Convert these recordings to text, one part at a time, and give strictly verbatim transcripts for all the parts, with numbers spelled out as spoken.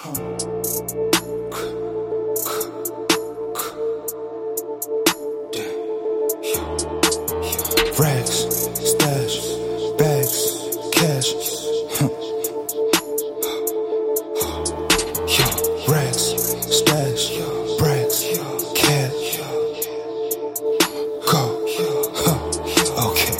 Racks, stash, bags, cash. Racks, stash, bags, cash. Go. Okay.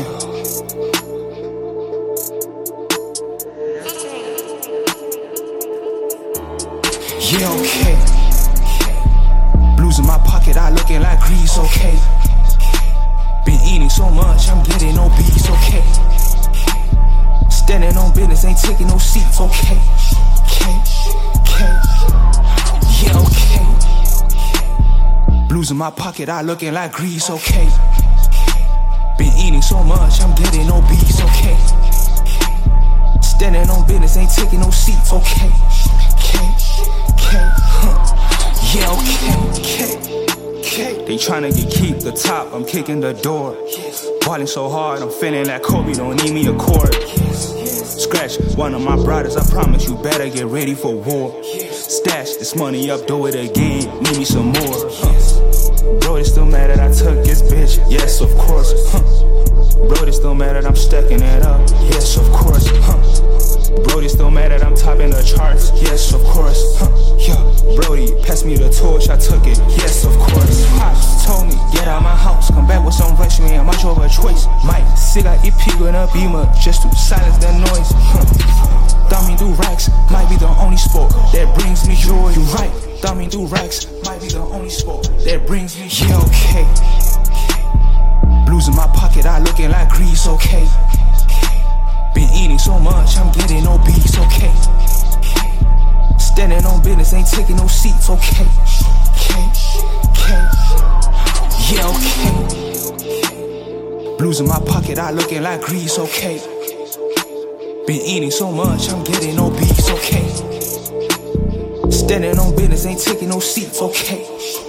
Yeah, okay. Blues in my pocket, I looking like grease, okay. Been eating so much, I'm getting obese, okay. Standing on business, ain't taking no seats, okay. Okay, okay. Yeah, okay. Blues in my pocket, I looking like grease, okay. Been eating so much, I'm getting obese, okay. Standing on business, ain't taking no seats, okay. Okay, okay, huh. Yeah, okay, okay. They tryna get keep the top, I'm kicking the door. Balling so hard, I'm feeling like Kobe, don't need me a cord. Scratch one of my brothers, I promise you better get ready for war. Stash this money up, do it again, need me some more. Bro, they still mad that I took his bitch, yes of course. Bro, they still mad that I'm stacking it up, yes of course. Brody still mad that I'm topping the charts, yes of course. Huh, yeah. Brody passed me the torch, I took it, yes of course. Pops told me, get out my house, come back with some rush, you ain't much of a choice. Mike, cigar, it pig in a beamer, just to silence that noise. Huh. Thumbing through racks, might be the only sport that brings me joy. You right, thumbing through racks, might be the only sport that brings me joy. Yeah, okay. Blues in my pocket, I looking like grease, okay. Been eating so much, I'm getting obese, okay. Standing on business, ain't taking no seats, okay. Okay, okay. Yeah, okay. Blues in my pocket, I looking like grease, okay. Been eating so much, I'm getting obese, okay. Standing on business, ain't taking no seats, okay.